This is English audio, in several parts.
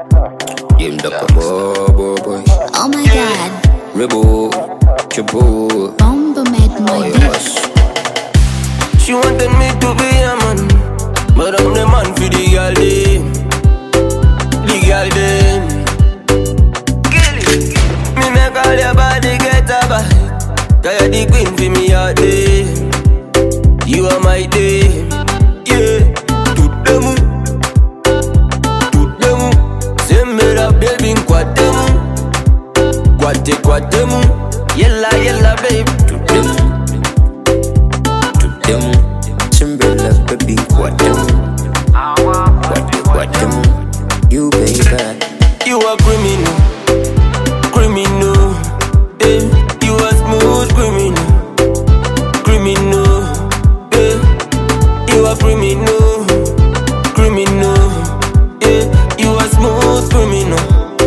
Game up a boy. Oh my god. Rebel, Chabo. Bomba made my bitch. She wanted me to be a man, but I'm the man for the girl dem. The girl dem. Me make all your body get a bite. Cause you're the queen for me all day. You are my day. Yeah. Tutemu. Sembera baby nkwatemu. Kwatemu. Yella baby. Tutemu. Sembera baby nkwatemu. Kwatemu. You baby. You a criminal. Eh, you a smooth criminal. Eh, you a criminal. Eh, you a smooth criminal.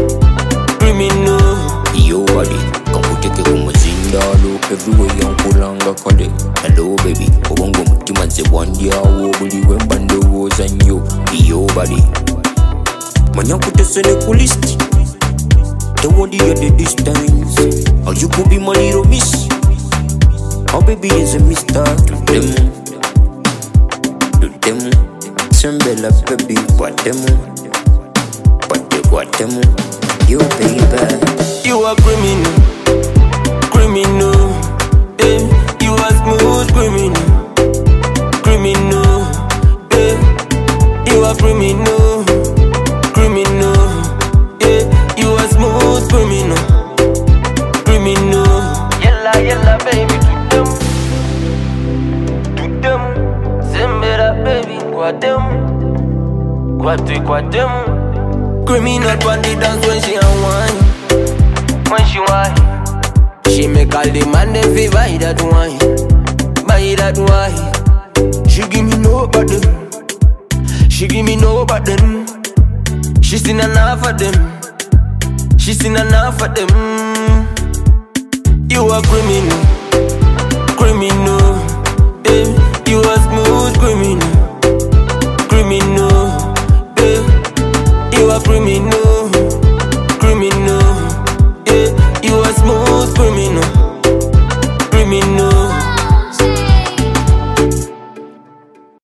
Yo body, kamuteke kumazindalo. Everywhere yankulanga kale. Hello baby, obongo mutima nze bwandyawo. Buli wemba ndowooza nnyo. Yo body, manya kutesene ku list. Don't worry at the distance. Or you could be my little miss. Oh baby is a mister. To them. Sembela baby, kwatemu. You baby. You a criminal. Eh, you a smooth criminal. Eh, you a criminal. Eh, you a smooth criminal. Yella baby, tutemu. Sembera baby, kwatemu. Criminal on the dance when she unwind. When she whine, she make all the man them feel buy that wine. She give me no button. She seen enough of them. You a criminal. Eh, you a smooth criminal. Eh, you a criminal.